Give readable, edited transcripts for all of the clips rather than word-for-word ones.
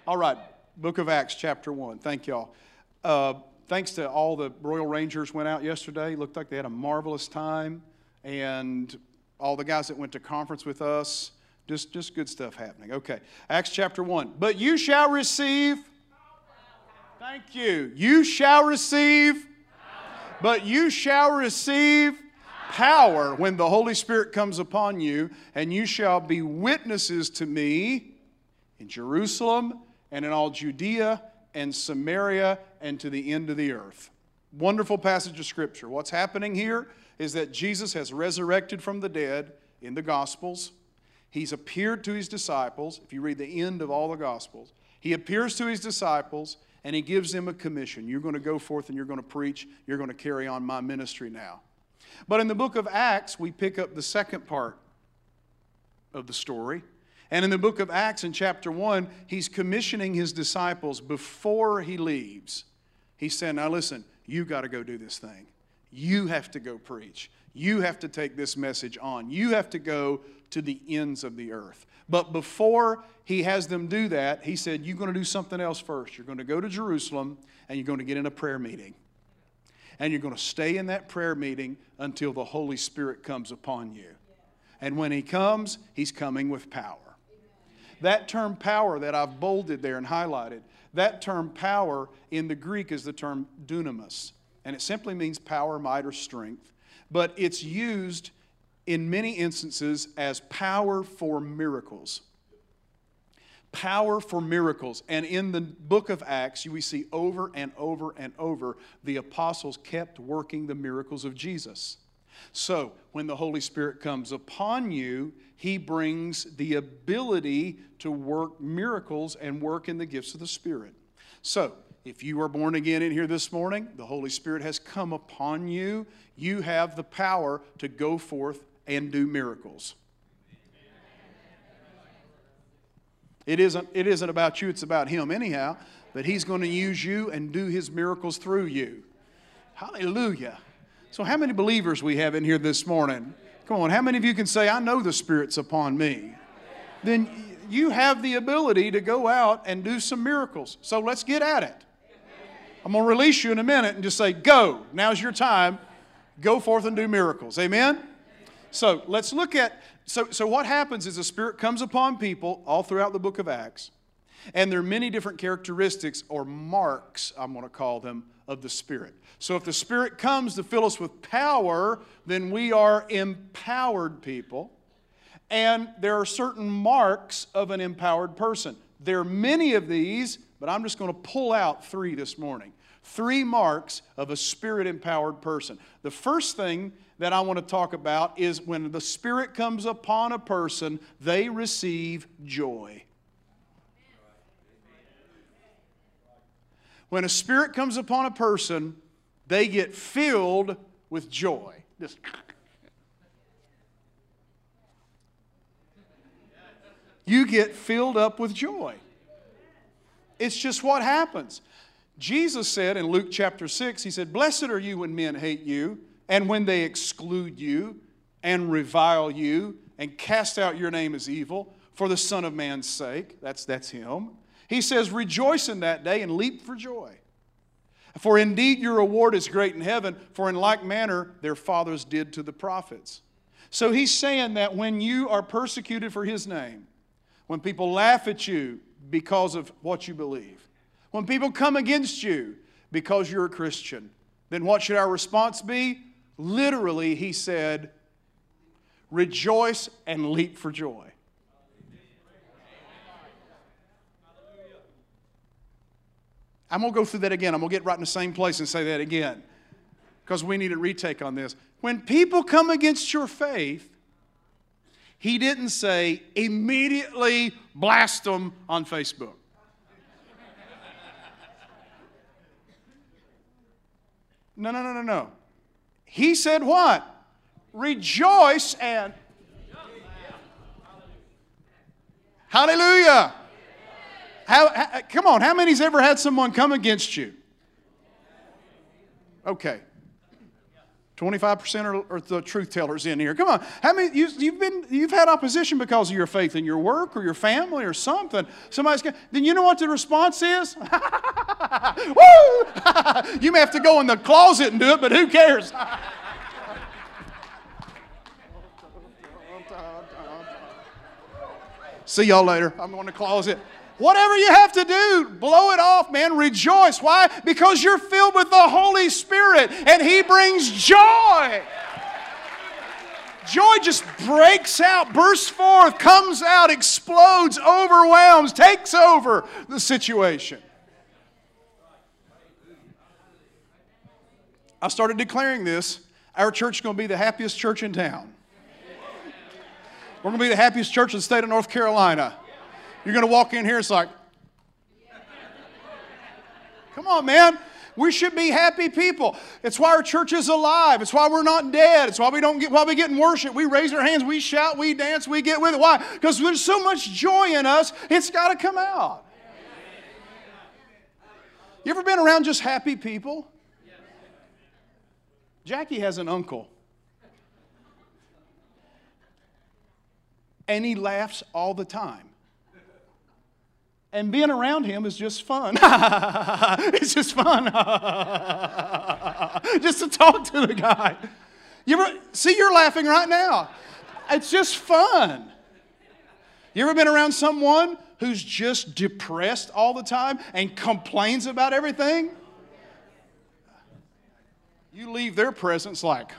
All right, Book of Acts, chapter 1. Thank y'all. Thanks to all the Royal Rangers went out yesterday. Looked like they had a marvelous time. And all the guys that went to conference with us, just good stuff happening. Okay, Acts chapter 1. But you shall receive... Thank you. You shall receive... But you shall receive power when the Holy Spirit comes upon you, and you shall be witnesses to me in Jerusalem and in all Judea and Samaria and to the end of the earth. Wonderful passage of Scripture. What's happening here is that Jesus has resurrected from the dead in the Gospels. He's appeared to His disciples. If you read the end of all the Gospels, He appears to His disciples and He gives them a commission. You're going to go forth and you're going to preach. You're going to carry on my ministry now. But in the book of Acts, we pick up the second part of the story. And in the book of Acts in chapter 1, He's commissioning His disciples before He leaves. He's saying, now listen, you got to go do this thing. You have to go preach. You have to take this message on. You have to go to the ends of the earth. But before He has them do that, He said, you're going to do something else first. You're going to go to Jerusalem and you're going to get in a prayer meeting. And you're going to stay in that prayer meeting until the Holy Spirit comes upon you. And when He comes, He's coming with power. That term power that I've bolded there and highlighted, that term power in the Greek is the term dunamis. And it simply means power, might, or strength. But it's used in many instances as power for miracles. Power for miracles. And in the book of Acts, we see over and over and over, the apostles kept working the miracles of Jesus. So, when the Holy Spirit comes upon you, He brings the ability to work miracles and work in the gifts of the Spirit. So, if you are born again in here this morning, the Holy Spirit has come upon you. You have the power to go forth and do miracles. It isn't about you, it's about Him anyhow. But He's going to use you and do His miracles through you. Hallelujah. So how many believers we have in here this morning? Come on, how many of you can say, I know the Spirit's upon me? Then you have the ability to go out and do some miracles. So let's get at it. I'm going to release you in a minute and just say, go. Now's your time. Go forth and do miracles. Amen? So let's look at, so what happens is the Spirit comes upon people all throughout the book of Acts. And there are many different characteristics or marks, I'm going to call them, of the Spirit. So if the Spirit comes to fill us with power, then we are empowered people. And there are certain marks of an empowered person. There are many of these, but I'm just going to pull out 3 this morning. 3 marks of a Spirit-empowered person. The first thing that I want to talk about is when the Spirit comes upon a person, they receive joy. When a Spirit comes upon a person, they get filled with joy. Just you get filled up with joy. It's just what happens. Jesus said in Luke chapter 6, He said, blessed are you when men hate you, and when they exclude you, and revile you, and cast out your name as evil, for the Son of Man's sake. That's Him. He says, rejoice in that day and leap for joy. For indeed your reward is great in heaven, for in like manner their fathers did to the prophets. So He's saying that when you are persecuted for His name, when people laugh at you because of what you believe, when people come against you because you're a Christian, then what should our response be? Literally, He said, rejoice and leap for joy. I'm going to go through that again. I'm going to get right in the same place and say that again, because we need a retake on this. When people come against your faith, He didn't say, immediately blast them on Facebook. No. He said what? Rejoice and... Hallelujah. Come on, how many's ever had someone come against you? Okay. 25% are the truth tellers in here. Come on. How many you've had opposition because of your faith in your work or your family or something? Then you know what the response is? Woo! You may have to go in the closet and do it, but who cares? See y'all later. I'm going to closet. Whatever you have to do, blow it off, man. Rejoice. Why? Because you're filled with the Holy Spirit and He brings joy. Joy just breaks out, bursts forth, comes out, explodes, overwhelms, takes over the situation. I started declaring this. Our church is going to be the happiest church in town. We're going to be the happiest church in the state of North Carolina. You're going to walk in here, it's like, come on, man. We should be happy people. It's why our church is alive. It's why we're not dead. It's why we get in worship. We raise our hands, we shout, we dance, we get with it. Why? Because there's so much joy in us, it's got to come out. You ever been around just happy people? Jackie has an uncle. And he laughs all the time. And being around him is just fun. It's just fun. Just to talk to the guy. You're laughing right now. It's just fun. You ever been around someone who's just depressed all the time and complains about everything? You leave their presence like...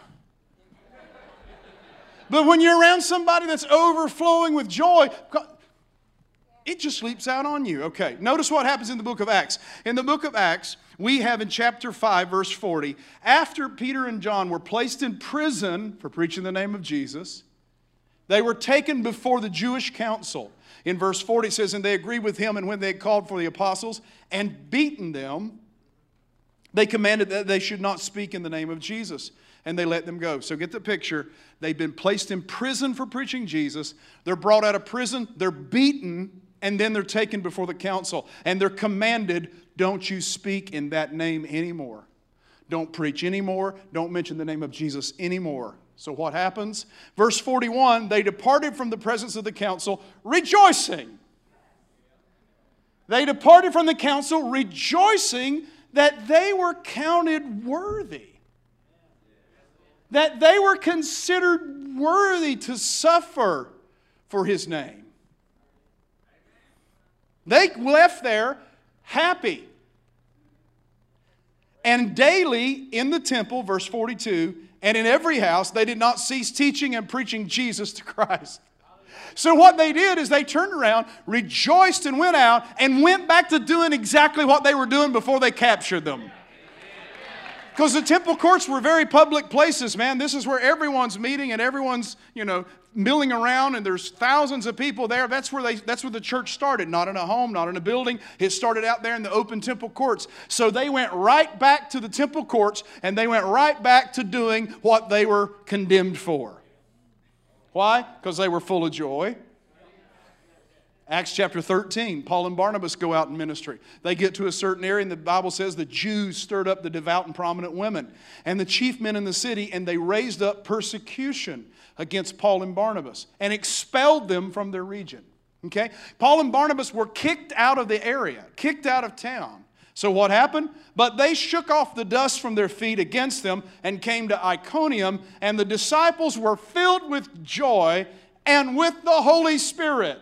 But when you're around somebody that's overflowing with joy, it just leaps out on you. Okay, notice what happens in the book of Acts. In the book of Acts, we have in chapter 5, verse 40, after Peter and John were placed in prison for preaching the name of Jesus, they were taken before the Jewish council. In verse 40 it says, and they agreed with him, and when they had called for the apostles and beaten them, they commanded that they should not speak in the name of Jesus. And they let them go. So get the picture. They've been placed in prison for preaching Jesus. They're brought out of prison. They're beaten. And then they're taken before the council. And they're commanded, don't you speak in that name anymore. Don't preach anymore. Don't mention the name of Jesus anymore. So what happens? Verse 41, they departed from the presence of the council rejoicing. They departed from the council rejoicing that they were counted worthy. That they were considered worthy to suffer for His name. They left there happy. And daily in the temple, verse 42, and in every house, they did not cease teaching and preaching Jesus to Christ. So what they did is they turned around, rejoiced and went out, and went back to doing exactly what they were doing before they captured them. Because the temple courts were very public places, man. This is where everyone's meeting and everyone's, milling around, and there's thousands of people there. That's where the church started. Not in a home, not in a building. It started out there in the open temple courts. So they went right back to the temple courts, and they went right back to doing what they were condemned for. Why? Because they were full of joy. Acts chapter 13, Paul and Barnabas go out in ministry. They get to a certain area, and the Bible says the Jews stirred up the devout and prominent women and the chief men in the city, and they raised up persecution against Paul and Barnabas and expelled them from their region. Okay? Paul and Barnabas were kicked out of the area, kicked out of town. So what happened? But they shook off the dust from their feet against them and came to Iconium, and the disciples were filled with joy and with the Holy Spirit.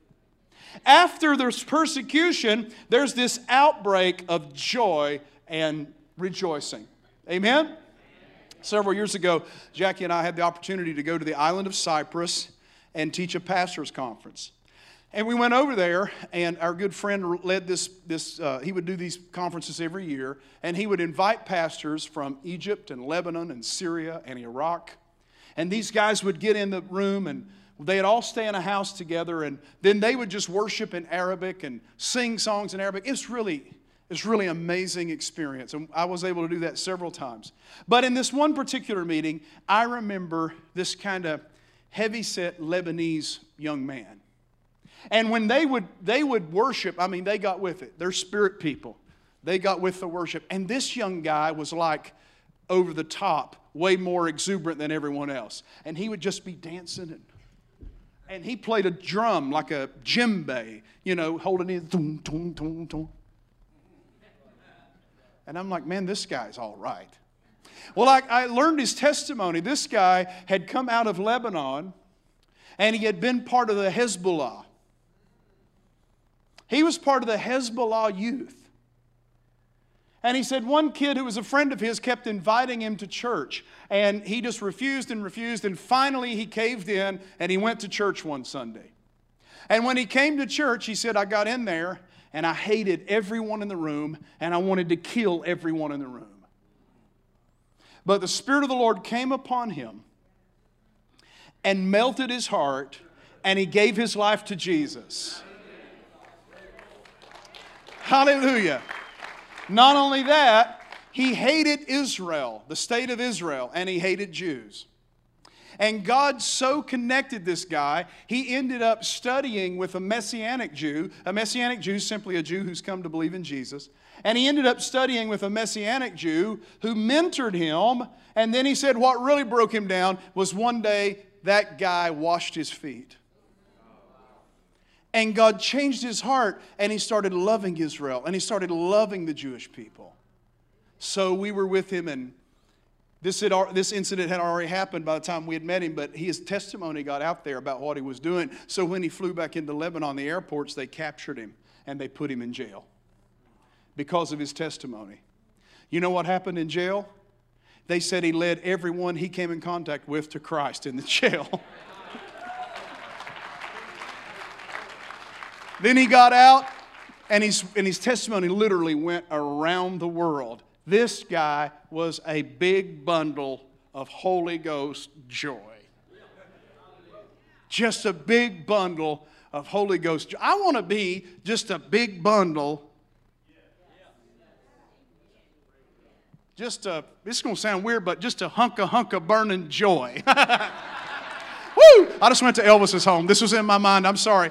After this persecution, there's this outbreak of joy and rejoicing. Amen? Several years ago, Jackie and I had the opportunity to go to the island of Cyprus and teach a pastor's conference. And we went over there, and our good friend led he would do these conferences every year, and he would invite pastors from Egypt and Lebanon and Syria and Iraq. And these guys would get in the room, and they'd all stay in a house together, and then they would just worship in Arabic and sing songs in Arabic. It's really an amazing experience, and I was able to do that several times. But in this one particular meeting, I remember this kind of heavy-set Lebanese young man. And when they would worship, I mean, they got with it. They're spirit people. They got with the worship. And this young guy was like over the top, way more exuberant than everyone else. And he would just be dancing. And he played a drum like a djembe, holding it. Dum, dum, dum, dum. And I'm like, man, this guy's all right. Well, I learned his testimony. This guy had come out of Lebanon, and he had been part of the Hezbollah. He was part of the Hezbollah youth. And he said one kid who was a friend of his kept inviting him to church. And he just refused and refused. And finally he caved in and he went to church one Sunday. And when he came to church, he said, I got in there and I hated everyone in the room and I wanted to kill everyone in the room. But the Spirit of the Lord came upon him and melted his heart, and he gave his life to Jesus. Hallelujah. Not only that, he hated Israel, the state of Israel, and he hated Jews. And God so connected this guy, he ended up studying with a Messianic Jew. A Messianic Jew is simply a Jew who's come to believe in Jesus. And he ended up studying with a Messianic Jew who mentored him. And then he said what really broke him down was one day that guy washed his feet. And God changed his heart, and he started loving Israel, and he started loving the Jewish people. So we were with him, and this incident had already happened by the time we had met him, but his testimony got out there about what he was doing. So when he flew back into Lebanon, the airports, they captured him, and they put him in jail because of his testimony. You know what happened in jail? They said he led everyone he came in contact with to Christ in the jail. Then he got out, and his testimony literally went around the world. This guy was a big bundle of Holy Ghost joy. Just a big bundle of Holy Ghost joy. I want to be just a big bundle. This is going to sound weird, but just a hunk of burning joy. Woo! I just went to Elvis's home. This was in my mind. I'm sorry.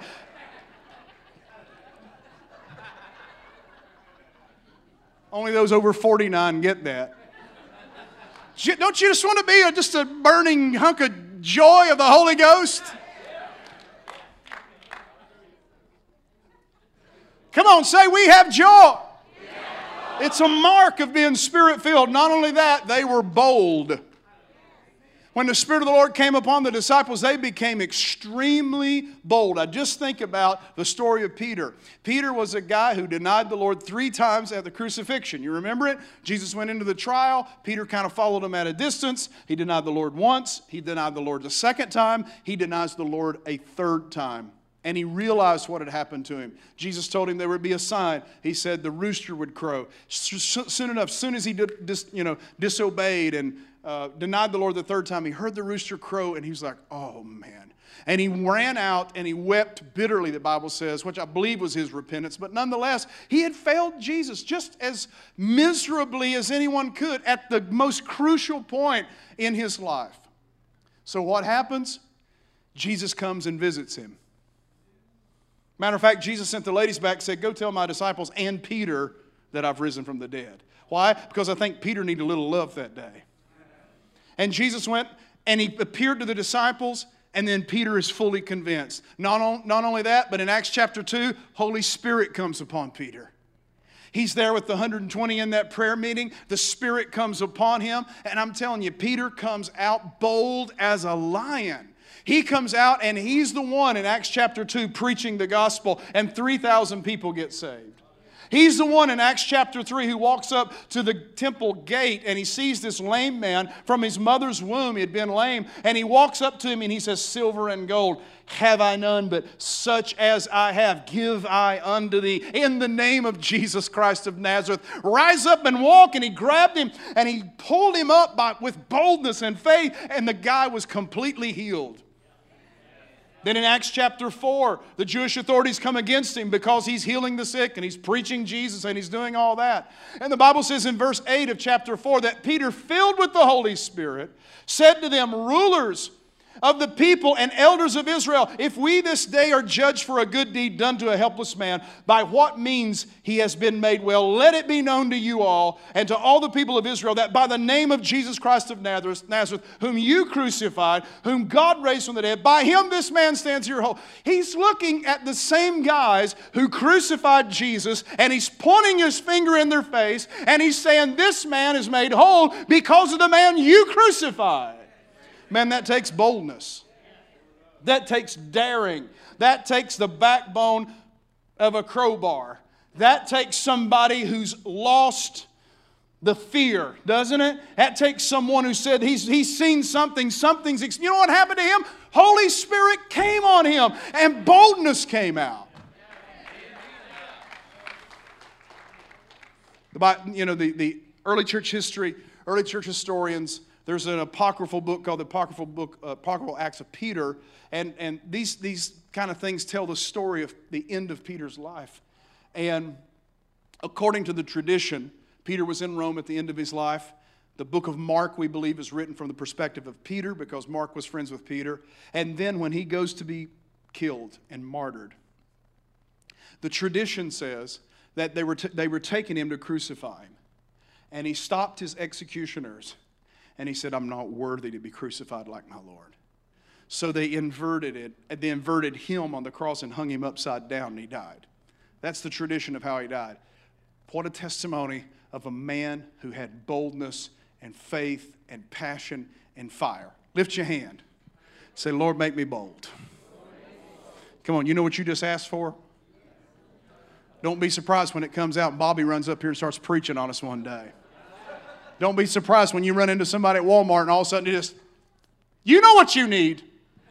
Only those over 49 get that. Don't you just want to be just a burning hunk of joy of the Holy Ghost? Come on, say we have joy. It's a mark of being Spirit-filled. Not only that, they were bold. When the Spirit of the Lord came upon the disciples, they became extremely bold. I just think about the story of Peter. Peter was a guy who denied the Lord 3 times at the crucifixion. You remember it? Jesus went into the trial. Peter kind of followed him at a distance. He denied the Lord once. He denied the Lord the second time. He denies the Lord a 3rd time. And he realized what had happened to him. Jesus told him there would be a sign. He said the rooster would crow. Soon as he disobeyed and denied the Lord the 3rd time, he heard the rooster crow, and he was like, oh, man. And he ran out, and he wept bitterly, the Bible says, which I believe was his repentance. But nonetheless, he had failed Jesus just as miserably as anyone could at the most crucial point in his life. So what happens? Jesus comes and visits him. Matter of fact, Jesus sent the ladies back and said, go tell my disciples and Peter that I've risen from the dead. Why? Because I think Peter needed a little love that day. And Jesus went and he appeared to the disciples, and then Peter is fully convinced. Not only that, but in Acts chapter 2, Holy Spirit comes upon Peter. He's there with the 120 in that prayer meeting. The Spirit comes upon him. And I'm telling you, Peter comes out bold as a lion. He comes out and he's the one in Acts chapter 2 preaching the gospel, and 3,000 people get saved. He's the one in Acts chapter 3 who walks up to the temple gate and he sees this lame man from his mother's womb. He had been lame. And he walks up to him and he says, silver and gold have I none, but such as I have give I unto thee. In the name of Jesus Christ of Nazareth, rise up and walk. And he grabbed him and he pulled him up with boldness and faith, and the guy was completely healed. Then in Acts chapter 4, the Jewish authorities come against him because he's healing the sick and he's preaching Jesus and he's doing all that. And the Bible says in verse 8 of chapter 4 that Peter, filled with the Holy Spirit, said to them, rulers of the people and elders of Israel, if we this day are judged for a good deed done to a helpless man, by what means he has been made well, let it be known to you all and to all the people of Israel that by the name of Jesus Christ of Nazareth, whom you crucified, whom God raised from the dead, by him this man stands here whole. He's looking at the same guys who crucified Jesus, and he's pointing his finger in their face, and he's saying, this man is made whole because of the man you crucified. Man, that takes boldness. That takes daring. That takes the backbone of a crowbar. That takes somebody who's lost the fear, doesn't it? That takes someone who said he's seen something, you know what happened to him? Holy Spirit came on him and boldness came out. The early church history, early church historians, there's an apocryphal book called the Apocryphal Acts of Peter, and these kind of things tell the story of the end of Peter's life. And according to the tradition, Peter was in Rome at the end of his life. The book of Mark, we believe, is written from the perspective of Peter because Mark was friends with Peter. And then when he goes to be killed and martyred, the tradition says that they were taking him to crucify him. And he stopped his executioners. And he said, I'm not worthy to be crucified like my Lord. So they inverted it. They inverted him on the cross and hung him upside down, and he died. That's the tradition of how he died. What a testimony of a man who had boldness and faith and passion and fire. Lift your hand. Say, Lord, make me bold. Come on, you know what you just asked for? Don't be surprised when it comes out and Bobby runs up here and starts preaching on us one day. Don't be surprised when you run into somebody at Walmart and all of a sudden you know what you need.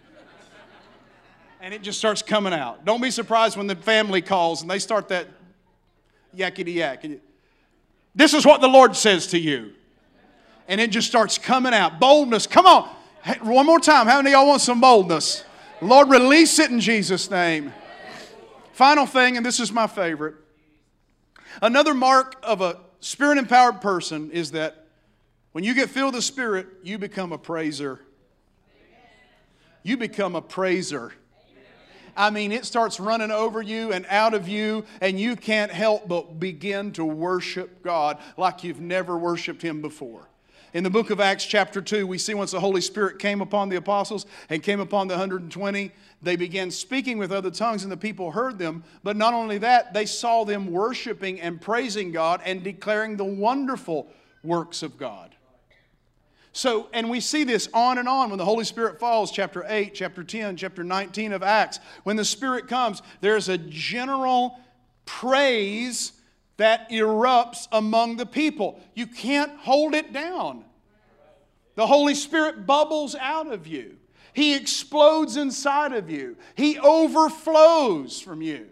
And it just starts coming out. Don't be surprised when the family calls and they start that yakety yak. This is what the Lord says to you. And it just starts coming out. Boldness. Come on. Hey, one more time. How many of y'all want some boldness? Lord, release it in Jesus' name. Final thing, and this is my favorite. Another mark of a Spirit-empowered person is that when you get filled with the Spirit, you become a praiser. You become a praiser. I mean, it starts running over you and out of you, and you can't help but begin to worship God like you've never worshiped Him before. In the book of Acts chapter 2, we see once the Holy Spirit came upon the apostles and came upon the 120, they began speaking with other tongues and the people heard them. But not only that, they saw them worshiping and praising God and declaring the wonderful works of God. So, and we see this on and on when the Holy Spirit falls, chapter 8, chapter 10, chapter 19 of Acts. When the Spirit comes, there's a general praise that erupts among the people. You can't hold it down. The Holy Spirit bubbles out of you. He explodes inside of you. He overflows from you.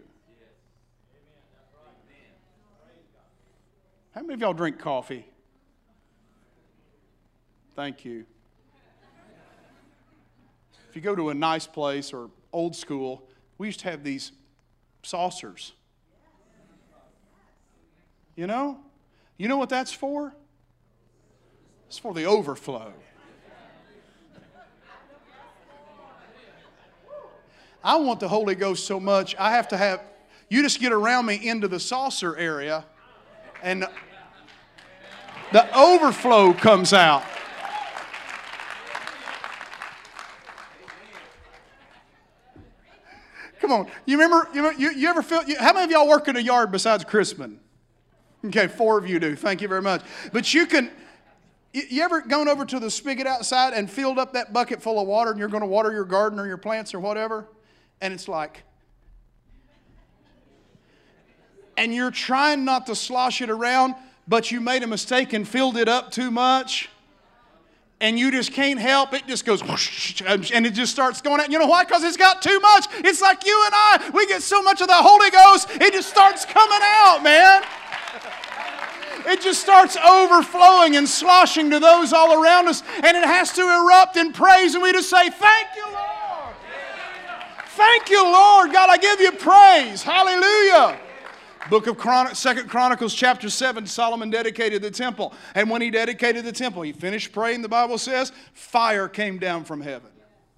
How many of y'all drink coffee? Thank you. If you go to a nice place or old school, we used to have these saucers. You know what that's for? It's for the overflow. I want the Holy Ghost so much, I have to have, you just get around me into the saucer area and the overflow comes out. Come on, you ever feel, how many of y'all work in a yard besides Crispin? Okay, 4 of you do. Thank you very much. But you ever gone over to the spigot outside and filled up that bucket full of water and you're going to water your garden or your plants or whatever? And it's like, and you're trying not to slosh it around, but you made a mistake and filled it up too much. And you just can't help it. Just goes whoosh, and it just starts going out. You know why? Because it's got too much. It's like you and I. We get so much of the Holy Ghost, it just starts coming out, man. It just starts overflowing and sloshing to those all around us. And it has to erupt in praise. And we just say, thank you, Lord. Thank you, Lord. God, I give you praise. Hallelujah. Book of 2 Chronicles chapter 7, Solomon dedicated the temple. And when he dedicated the temple, he finished praying, the Bible says, fire came down from heaven.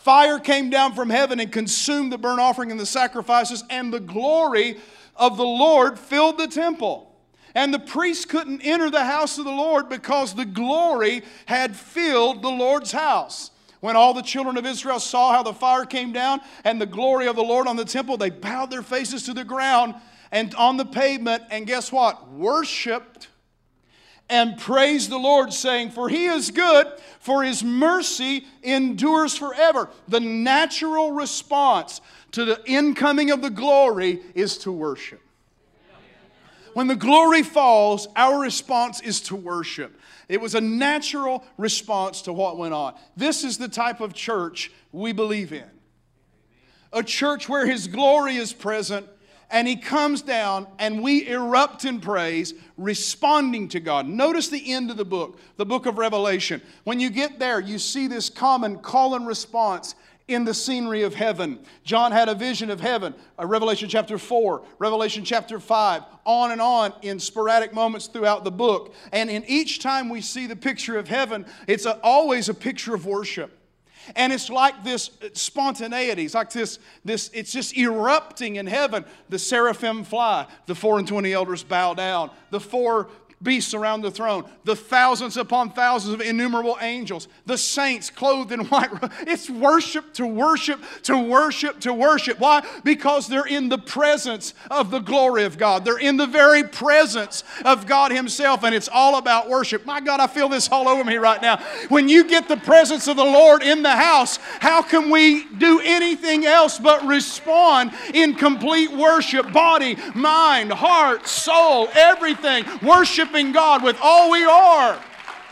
Fire came down from heaven and consumed the burnt offering and the sacrifices, and the glory of the Lord filled the temple. And the priests couldn't enter the house of the Lord because the glory had filled the Lord's house. When all the children of Israel saw how the fire came down and the glory of the Lord on the temple, they bowed their faces to the ground and on the pavement, and guess what? Worshipped and praised the Lord, saying, for He is good, for His mercy endures forever. The natural response to the incoming of the glory is to worship. When the glory falls, our response is to worship. It was a natural response to what went on. This is the type of church we believe in. A church where His glory is present, and He comes down and we erupt in praise, responding to God. Notice the end of the book of Revelation. When you get there, you see this common call and response in the scenery of heaven. John had a vision of heaven, Revelation chapter 4, Revelation chapter 5, on in sporadic moments throughout the book. And in each time we see the picture of heaven, it's always a picture of worship. And it's like this spontaneity. It's like this, it's just erupting in heaven. The seraphim fly. The 24 elders bow down. The 4 beasts around the throne. The thousands upon thousands of innumerable angels. The saints clothed in white robes. It's worship to worship to worship to worship. Why? Because they're in the presence of the glory of God. They're in the very presence of God Himself, and it's all about worship. My God, I feel this all over me right now. When you get the presence of the Lord in the house, how can we do anything else but respond in complete worship? Body, mind, heart, soul, everything. Worshiping God with all we are.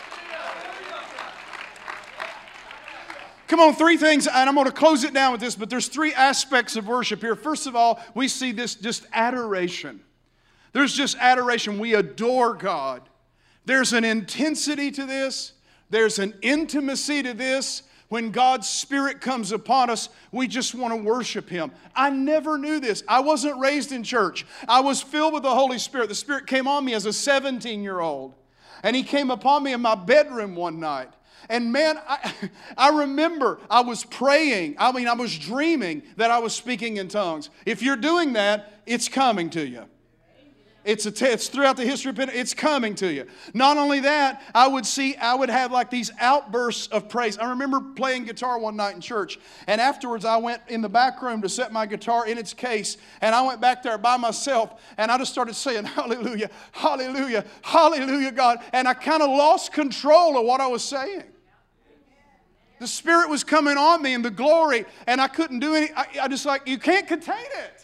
Come on, 3 things, and I'm going to close it down with this, but there's 3 aspects of worship here. First of all, we see this just adoration. There's just adoration. We adore God. There's an intensity to this. There's an intimacy to this. When God's Spirit comes upon us, we just want to worship Him. I never knew this. I wasn't raised in church. I was filled with the Holy Spirit. The Spirit came on me as a 17-year-old. And He came upon me in my bedroom one night. And man, I remember I was praying. I was dreaming that I was speaking in tongues. If you're doing that, it's coming to you. It's throughout the history of Pentecost. It's coming to you. Not only that, I would have like these outbursts of praise. I remember playing guitar one night in church, and afterwards I went in the back room to set my guitar in its case, and I went back there by myself, and I just started saying, hallelujah, hallelujah, hallelujah, God. And I kind of lost control of what I was saying. The Spirit was coming on me and the glory, and I couldn't do any. I just you can't contain it.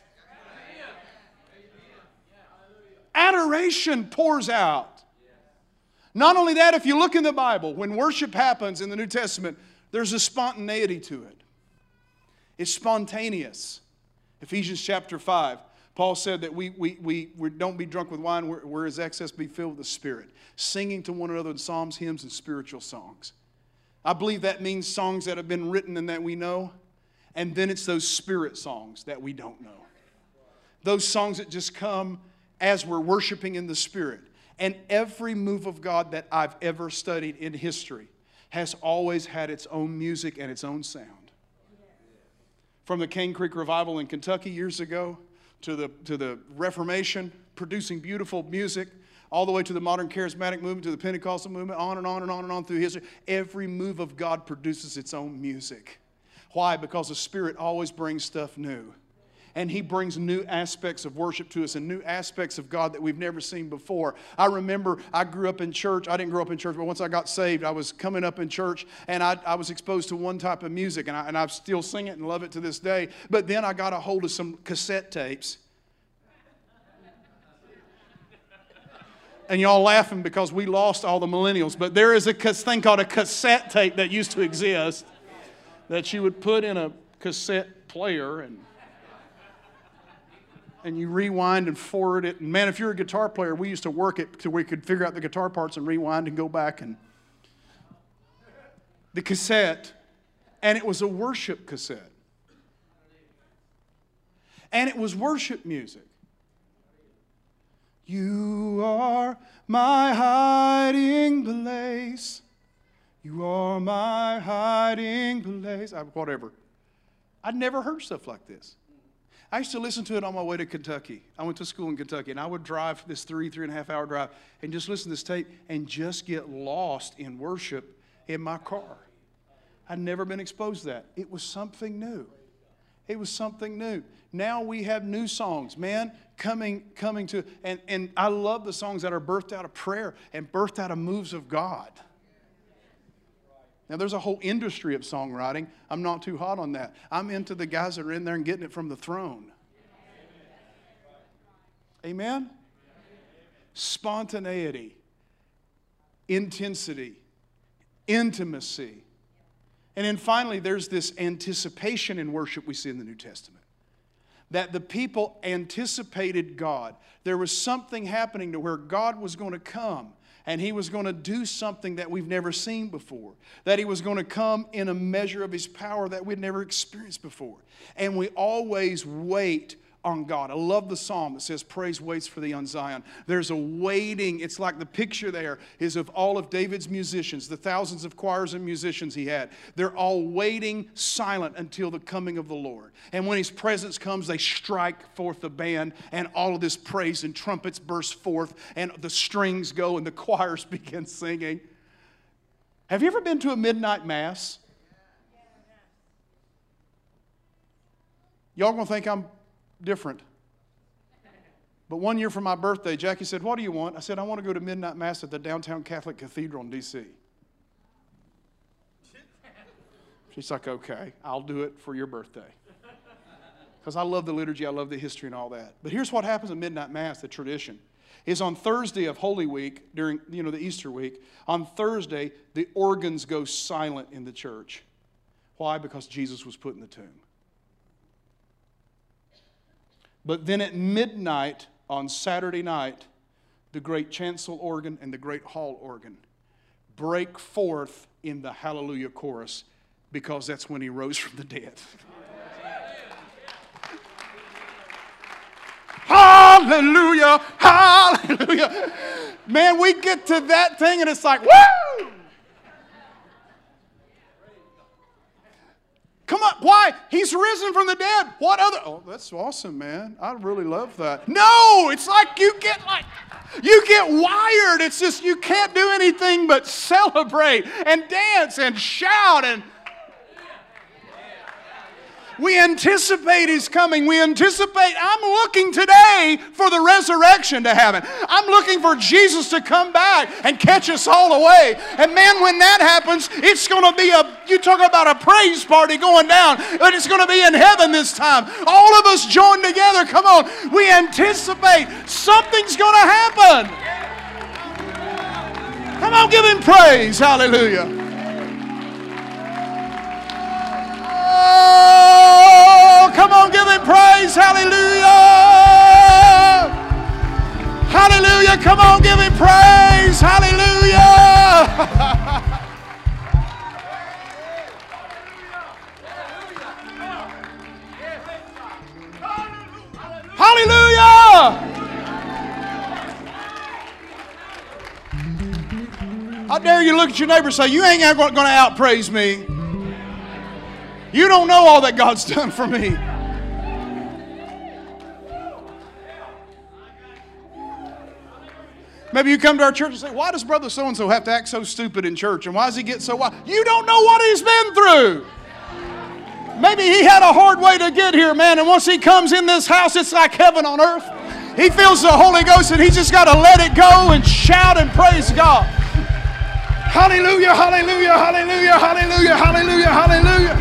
Adoration pours out. Not only that, if you look in the Bible, when worship happens in the New Testament, there's a spontaneity to it. It's spontaneous. Ephesians chapter 5, Paul said that we don't be drunk with wine, whereas excess be filled with the Spirit. Singing to one another in psalms, hymns, and spiritual songs. I believe that means songs that have been written and that we know. And then it's those spirit songs that we don't know. Those songs that just come as we're worshiping in the Spirit. And every move of God that I've ever studied in history has always had its own music and its own sound. From the Cane Creek Revival in Kentucky years ago to the Reformation, producing beautiful music, all the way to the modern charismatic movement, to the Pentecostal movement, on and on and on and on through history. Every move of God produces its own music. Why? Because the Spirit always brings stuff new. And He brings new aspects of worship to us and new aspects of God that we've never seen before. I remember I grew up in church. I didn't grow up in church, but once I got saved, I was coming up in church, and I was exposed to one type of music, and I still sing it and love it to this day. But then I got a hold of some cassette tapes. And y'all laughing because we lost all the millennials, but there is a thing called a cassette tape that used to exist that you would put in a cassette player, and you rewind and forward it. And man, if you're a guitar player, we used to work it till we could figure out the guitar parts and rewind and go back. And the cassette, and it was a worship cassette. And it was worship music. You are my hiding place. You are are my hiding place. Whatever. I'd never heard stuff like this. I used to listen to it on my way to Kentucky. I went to school in Kentucky, and I would drive this 3.5 hour drive and just listen to this tape and just get lost in worship in my car. I'd never been exposed to that. It was something new. It was something new. Now we have new songs, man, coming to, and I love the songs that are birthed out of prayer and birthed out of moves of God. Now, there's a whole industry of songwriting. I'm not too hot on that. I'm into the guys that are in there and getting it from the throne. Amen? Spontaneity, intensity, intimacy. And then finally, there's this anticipation in worship we see in the New Testament. That the people anticipated God. There was something happening to where God was going to come. And He was going to do something that we've never seen before. That He was going to come in a measure of His power that we'd never experienced before. And we always wait on God. I love the psalm that says, praise waits for thee on Zion. There's a waiting. It's like the picture there is of all of David's musicians, the thousands of choirs and musicians he had. They're all waiting silent until the coming of the Lord. And when His presence comes, they strike forth the band, and all of this praise and trumpets burst forth, and the strings go, and the choirs begin singing. Have you ever been to a midnight mass? Y'all gonna think I'm different. But one year for my birthday, Jackie said, what do you want? I said, I want to go to midnight mass at the downtown Catholic Cathedral in D.C. She's like, okay, I'll do it for your birthday. Because I love the liturgy, I love the history and all that. But here's what happens at midnight mass, the tradition, is on Thursday of Holy Week, during the Easter week, on Thursday, the organs go silent in the church. Why? Because Jesus was put in the tomb. But then at midnight on Saturday night, the great chancel organ and the great hall organ break forth in the Hallelujah chorus, because that's when He rose from the dead. Hallelujah, hallelujah. Man, we get to that thing and it's like, woo! Come on, why? He's risen from the dead. What other? Oh, that's awesome, man. I really love that. No, it's like you get wired. It's just you can't do anything but celebrate and dance and shout. And we anticipate His coming. We anticipate. I'm looking today for the resurrection to happen. I'm looking for Jesus to come back and catch us all away. And man, when that happens, it's going to be you talk about a praise party going down, but it's going to be in heaven this time. All of us join together. Come on. We anticipate something's going to happen. Come on, give Him praise. Hallelujah. Oh, come on, give Him praise. Hallelujah. Hallelujah. Come on, give Him praise. Hallelujah. Hallelujah. I dare you look at your neighbor and say, you ain't going to outpraise me. You don't know all that God's done for me. Maybe you come to our church and say, why does brother so-and-so have to act so stupid in church? And why does he get so wild? You don't know what he's been through. Maybe he had a hard way to get here, man. And once he comes in this house, it's like heaven on earth. He feels the Holy Ghost, and he just got to let it go and shout and praise God. Hallelujah, hallelujah, hallelujah, hallelujah, hallelujah, hallelujah.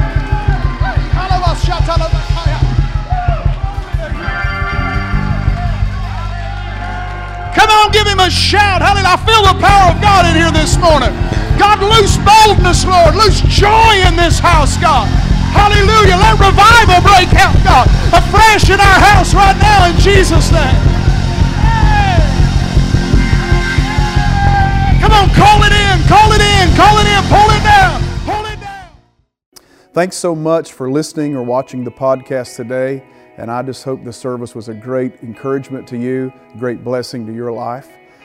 Come on, give Him a shout. Hallelujah. I feel the power of God in here this morning. God, loose boldness, Lord. Loose joy in this house, God. Hallelujah. Let revival break out, God, afresh in our house right now in Jesus' name. Come on, call it in, call it in, call it in, pull it down, pull it down. Thanks so much for listening or watching the podcast today. And I just hope the service was a great encouragement to you, a great blessing to your life.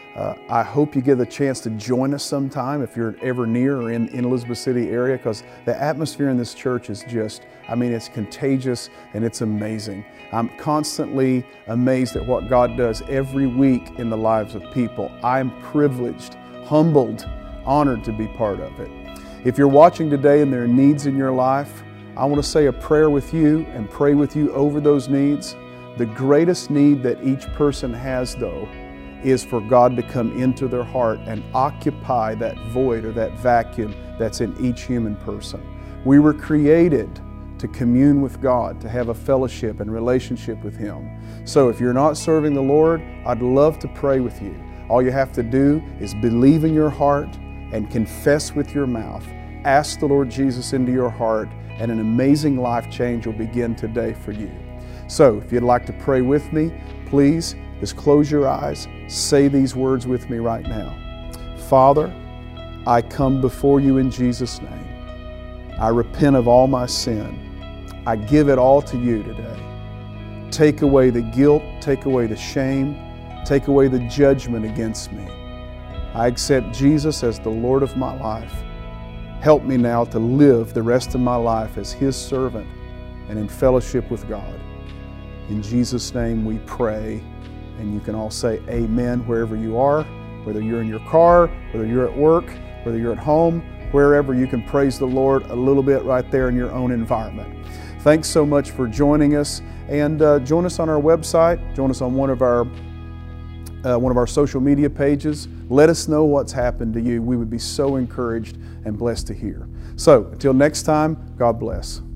I hope you get the chance to join us sometime if you're ever near or in Elizabeth City area, because the atmosphere in this church is just, it's contagious and it's amazing. I'm constantly amazed at what God does every week in the lives of people. I'm privileged, humbled, honored to be part of it. If you're watching today and there are needs in your life, I want to say a prayer with you and pray with you over those needs. The greatest need that each person has, though, is for God to come into their heart and occupy that void or that vacuum that's in each human person. We were created to commune with God, to have a fellowship and relationship with Him. So if you're not serving the Lord, I'd love to pray with you. All you have to do is believe in your heart and confess with your mouth. Ask the Lord Jesus into your heart, and an amazing life change will begin today for you. So if you'd like to pray with me, please just close your eyes, say these words with me right now. Father, I come before you in Jesus' name. I repent of all my sin. I give it all to you today. Take away the guilt, take away the shame, take away the judgment against me. I accept Jesus as the Lord of my life. Help me now to live the rest of my life as His servant and in fellowship with God. In Jesus' name we pray, and you can all say amen wherever you are, whether you're in your car, whether you're at work, whether you're at home, wherever you can praise the Lord a little bit right there in your own environment. Thanks so much for joining us, and join us on our website, join us on one of our social media pages. Let us know what's happened to you. We would be so encouraged and blessed to hear. So until next time, God bless.